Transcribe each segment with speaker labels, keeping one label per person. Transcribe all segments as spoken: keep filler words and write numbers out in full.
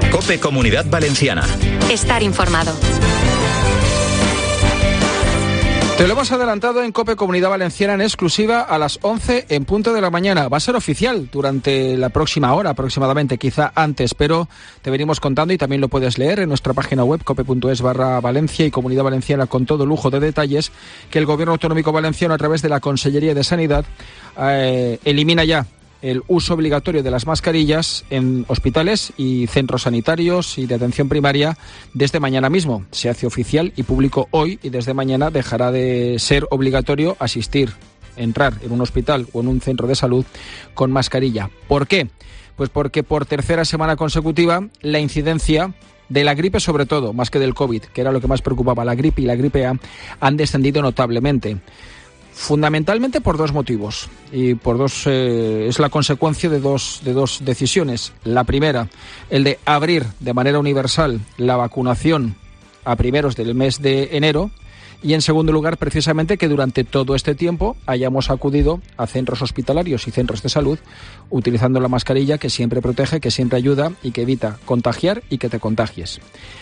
Speaker 1: COPE Comunidad Valenciana.
Speaker 2: Estar informado.
Speaker 3: Te lo hemos adelantado en COPE Comunidad Valenciana en exclusiva a las once en punto de la mañana. Va a ser oficial durante la próxima hora aproximadamente, quizá antes, pero te venimos contando y también lo puedes leer en nuestra página web cope.es barra Valencia y Comunidad Valenciana con todo lujo de detalles, que el Gobierno Autonómico Valenciano a través de la Consellería de Sanidad eh, elimina ya el uso obligatorio de las mascarillas en hospitales y centros sanitarios y de atención primaria desde mañana mismo. Se hace oficial y público hoy y desde mañana dejará de ser obligatorio asistir, entrar en un hospital o en un centro de salud con mascarilla. ¿Por qué? Pues porque por tercera semana consecutiva la incidencia de la gripe, sobre todo, más que del COVID, que era lo que más preocupaba, la gripe y la gripe A, han descendido notablemente. Fundamentalmente por dos motivos y por dos eh, es la consecuencia de dos de dos decisiones. La primera, el de abrir de manera universal la vacunación a primeros del mes de enero, y en segundo lugar, precisamente, que durante todo este tiempo hayamos acudido a centros hospitalarios y centros de salud utilizando la mascarilla, que siempre protege, que siempre ayuda y que evita contagiar y que te contagies.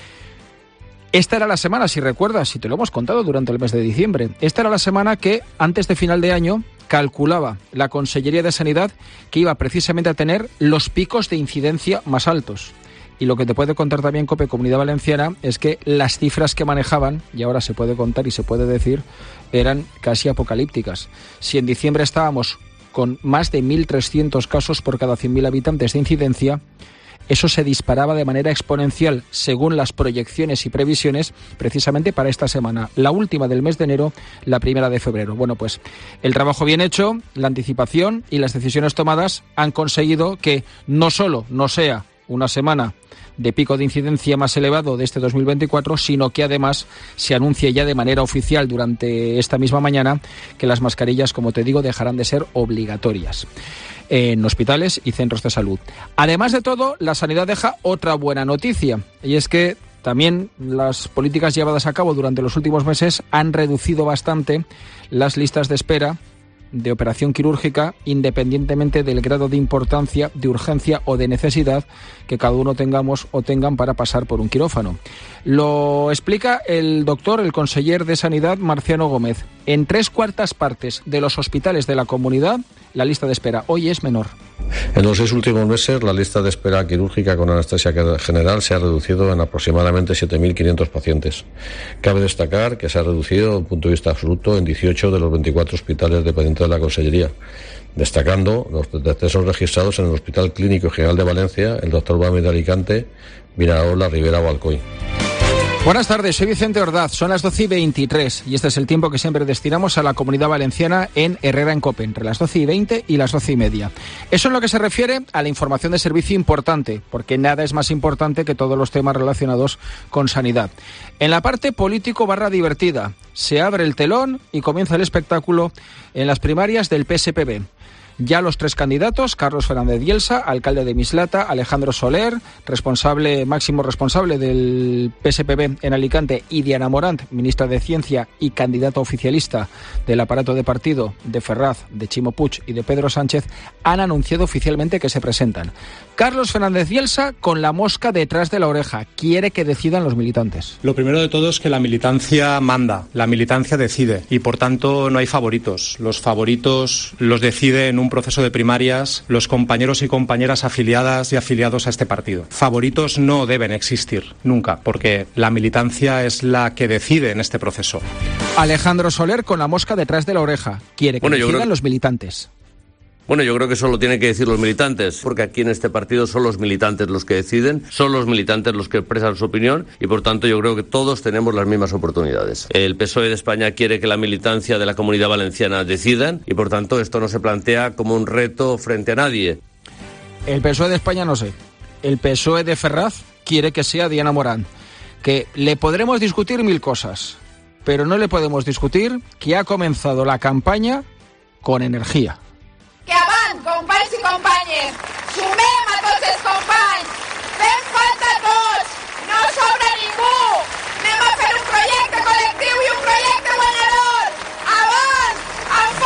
Speaker 3: Esta era la semana, si recuerdas, y te lo hemos contado durante el mes de diciembre, esta era la semana que, antes de final de año, calculaba la Consellería de Sanidad que iba precisamente a tener los picos de incidencia más altos. Y lo que te puede contar también COPE Comunidad Valenciana es que las cifras que manejaban, y ahora se puede contar y se puede decir, eran casi apocalípticas. Si en diciembre estábamos con más de mil trescientos casos por cada cien mil habitantes de incidencia, eso se disparaba de manera exponencial según las proyecciones y previsiones precisamente para esta semana, la última del mes de enero, la primera de febrero. Bueno, pues el trabajo bien hecho, la anticipación y las decisiones tomadas han conseguido que no solo no sea una semana de pico de incidencia más elevado de este dos mil veinticuatro, sino que además se anuncie ya de manera oficial durante esta misma mañana que las mascarillas, como te digo, dejarán de ser obligatorias en hospitales y centros de salud. Además de todo, la sanidad deja otra buena noticia, y es que también las políticas llevadas a cabo durante los últimos meses han reducido bastante las listas de espera de operación quirúrgica, independientemente del grado de importancia, de urgencia o de necesidad que cada uno tengamos o tengan para pasar por un quirófano. Lo explica el doctor, el conseller de Sanidad, Marciano Gómez. En tres cuartas partes de los hospitales de la comunidad, la lista de espera hoy es menor.
Speaker 4: En los seis últimos meses, la lista de espera quirúrgica con anestesia general se ha reducido en aproximadamente siete mil quinientos pacientes. Cabe destacar que se ha reducido, desde un punto de vista absoluto, en dieciocho de los veinticuatro hospitales dependientes de la Consellería, destacando los decesos registrados en el Hospital Clínico General de Valencia, el doctor Bami de Alicante, Vinarola, Ribera o Alcoy.
Speaker 3: Buenas tardes, soy Vicente Ordaz, son las doce y veintitrés y este es el tiempo que siempre destinamos a la Comunidad Valenciana en Herrera en COPE, entre las doce y veinte y las doce y media. Eso en lo que se refiere a la información de servicio importante, porque nada es más importante que todos los temas relacionados con sanidad. En la parte político barra divertida, se abre el telón y comienza el espectáculo en las primarias del P S P B. Ya los tres candidatos, Carlos Fernández Bielsa, alcalde de Mislata, Alejandro Soler, responsable máximo responsable del P S P B en Alicante, y Diana Morant, ministra de Ciencia y candidata oficialista del aparato de partido de Ferraz, de Chimo Puig y de Pedro Sánchez, han anunciado oficialmente que se presentan. Carlos Fernández Bielsa con la mosca detrás de la oreja, quiere que decidan los militantes.
Speaker 5: Lo primero de todo es que la militancia manda, la militancia decide y por tanto no hay favoritos. Los favoritos los decide en un proceso de primarias los compañeros y compañeras afiliadas y afiliados a este partido. Favoritos no deben existir nunca, porque la militancia es la que decide en este proceso.
Speaker 3: Alejandro Soler con la mosca detrás de la oreja, quiere que bueno, decidan creo... los militantes.
Speaker 6: Bueno, yo creo que eso lo tienen que decir los militantes, porque aquí en este partido son los militantes los que deciden, son los militantes los que expresan su opinión y por tanto yo creo que todos tenemos las mismas oportunidades. El P S O E de España quiere que la militancia de la Comunidad Valenciana decidan y por tanto esto no se plantea como un reto frente a nadie.
Speaker 3: El P S O E de España no sé. El P S O E de Ferraz quiere que sea Diana Morant, que le podremos discutir mil cosas, pero no le podemos discutir que ha comenzado la campaña con energía.
Speaker 7: Que avant, companys i companyes! Sumem a tots els companys! Fem falta tots! No sobra ningú! Anem a fer un projecte col·lectiu i un projecte guanyador! Avant! Amb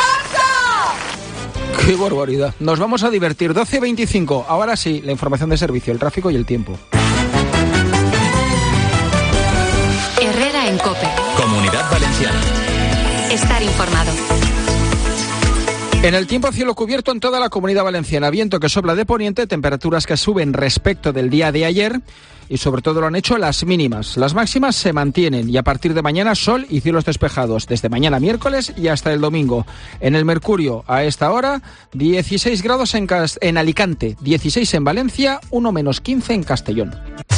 Speaker 7: força!
Speaker 3: ¡Qué barbaridad! Nos vamos a divertir. doce veinticinco. Ahora sí, la información de servicio, el tráfico y el tiempo.
Speaker 1: en COPE.
Speaker 2: Comunidad Valenciana.
Speaker 1: Estar informado.
Speaker 3: En el tiempo, cielo cubierto en toda la Comunidad Valenciana, viento que sopla de poniente, temperaturas que suben respecto del día de ayer y sobre todo lo han hecho las mínimas. Las máximas se mantienen y a partir de mañana sol y cielos despejados, desde mañana miércoles y hasta el domingo. En el Mercurio, a esta hora, dieciséis grados en, Cas- en Alicante, dieciséis en Valencia, uno menos quince en Castellón.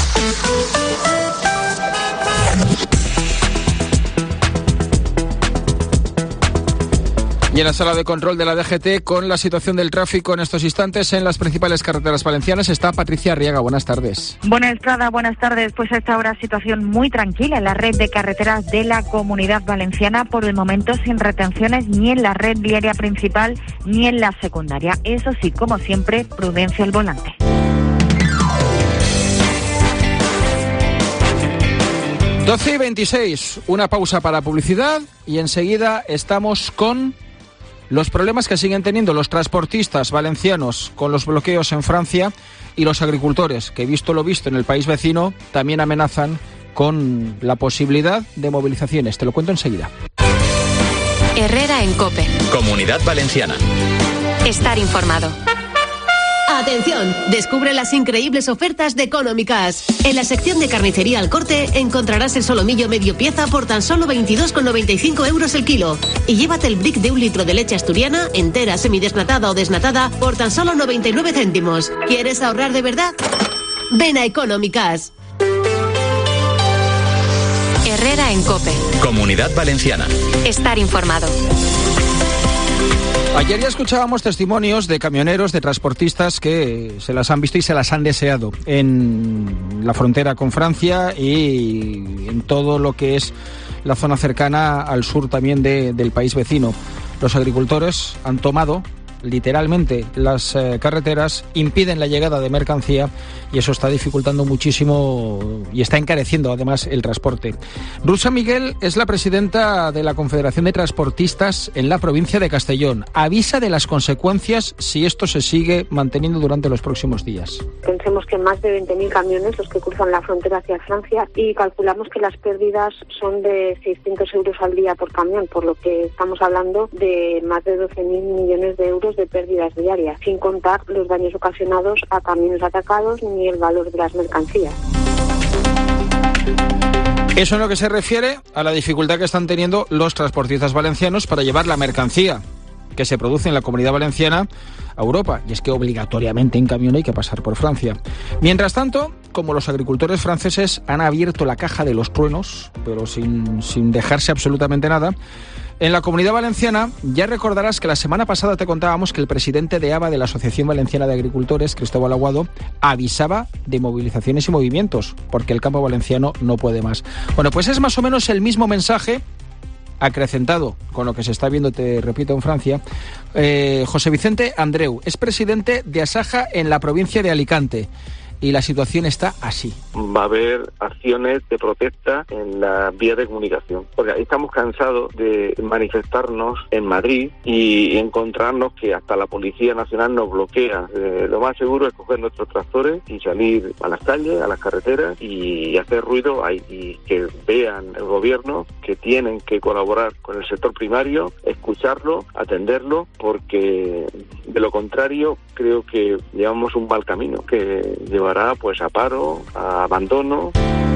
Speaker 3: Y en la sala de control de la D G T, con la situación del tráfico en estos instantes en las principales carreteras valencianas, está Patricia Arriaga. Buenas tardes.
Speaker 8: Buenas Estrada, buenas tardes. Pues a esta hora situación muy tranquila en la red de carreteras de la Comunidad Valenciana, por el momento sin retenciones ni en la red viaria principal ni en la secundaria. Eso sí, como siempre, prudencia al volante.
Speaker 3: doce y veintiséis, una pausa para publicidad y enseguida estamos con los problemas que siguen teniendo los transportistas valencianos con los bloqueos en Francia y los agricultores, que visto lo visto en el país vecino, también amenazan con la posibilidad de movilizaciones. Te lo cuento enseguida.
Speaker 1: Herrera en COPE.
Speaker 2: Comunidad Valenciana.
Speaker 1: Estar informado.
Speaker 9: Atención, descubre las increíbles ofertas de Económicas. En la sección de carnicería al corte encontrarás el solomillo medio pieza por tan solo veintidós con noventa y cinco euros el kilo. Y llévate el brick de un litro de leche asturiana, entera, semidesnatada o desnatada, por tan solo noventa y nueve céntimos. ¿Quieres ahorrar de verdad? Ven a Económicas.
Speaker 1: Herrera en COPE.
Speaker 2: Comunidad Valenciana.
Speaker 1: Estar informado.
Speaker 3: Ayer ya escuchábamos testimonios de camioneros, de transportistas que se las han visto y se las han deseado en la frontera con Francia y en todo lo que es la zona cercana al sur también de, del país vecino. Los agricultores han tomado literalmente las eh, carreteras, impiden la llegada de mercancía y eso está dificultando muchísimo y está encareciendo además el transporte. Ruth Miguel es la presidenta de la Confederación de Transportistas en la provincia de Castellón. Avisa de las consecuencias si esto se sigue manteniendo durante los próximos días.
Speaker 10: Pensemos que más de veinte mil camiones los que cruzan la frontera hacia Francia y calculamos que las pérdidas son de seiscientos euros al día por camión, por lo que estamos hablando de más de doce mil millones de euros de pérdidas diarias, sin contar los daños ocasionados a camiones atacados ni el valor de las mercancías.
Speaker 3: Eso en lo que se refiere a la dificultad que están teniendo los transportistas valencianos para llevar la mercancía que se produce en la Comunidad Valenciana a Europa, y es que obligatoriamente en camión hay que pasar por Francia. Mientras tanto, como los agricultores franceses han abierto la caja de los truenos, pero sin, sin dejarse absolutamente nada, en la Comunidad Valenciana ya recordarás que la semana pasada te contábamos que el presidente de A B A, de la Asociación Valenciana de Agricultores, Cristóbal Aguado, avisaba de movilizaciones y movimientos, porque el campo valenciano no puede más. Bueno, pues es más o menos el mismo mensaje acrecentado con lo que se está viendo, te repito, en Francia. Eh, José Vicente Andreu es presidente de Asaja en la provincia de Alicante. Y la situación está así.
Speaker 11: Va a haber acciones de protesta en la vía de comunicación. Porque ahí estamos cansados de manifestarnos en Madrid y encontrarnos que hasta la Policía Nacional nos bloquea. Eh, lo más seguro es coger nuestros tractores y salir a las calles, a las carreteras y hacer ruido ahí, y que vean el gobierno que tienen que colaborar con el sector primario, escucharlo, atenderlo, porque de lo contrario creo que llevamos un mal camino que lleva pues a paro, a abandono.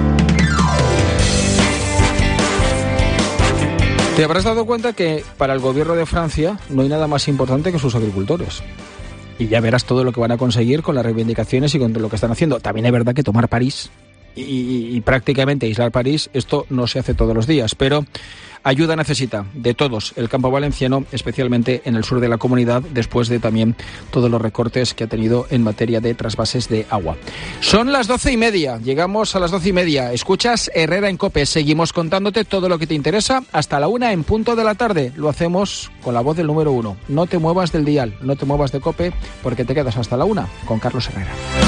Speaker 3: Te habrás dado cuenta que para el gobierno de Francia no hay nada más importante que sus agricultores. Y ya verás todo lo que van a conseguir con las reivindicaciones y con lo que están haciendo. También es verdad que tomar París y, y, y prácticamente aislar París, esto no se hace todos los días, pero ayuda necesita de todos el campo valenciano, especialmente en el sur de la comunidad, después de también todos los recortes que ha tenido en materia de trasvases de agua. Son las doce y media, llegamos a las doce y media. Escuchas Herrera en COPE, seguimos contándote todo lo que te interesa hasta la una en punto de la tarde. Lo hacemos con la voz del número uno. No te muevas del dial, no te muevas de COPE, porque te quedas hasta la una con Carlos Herrera.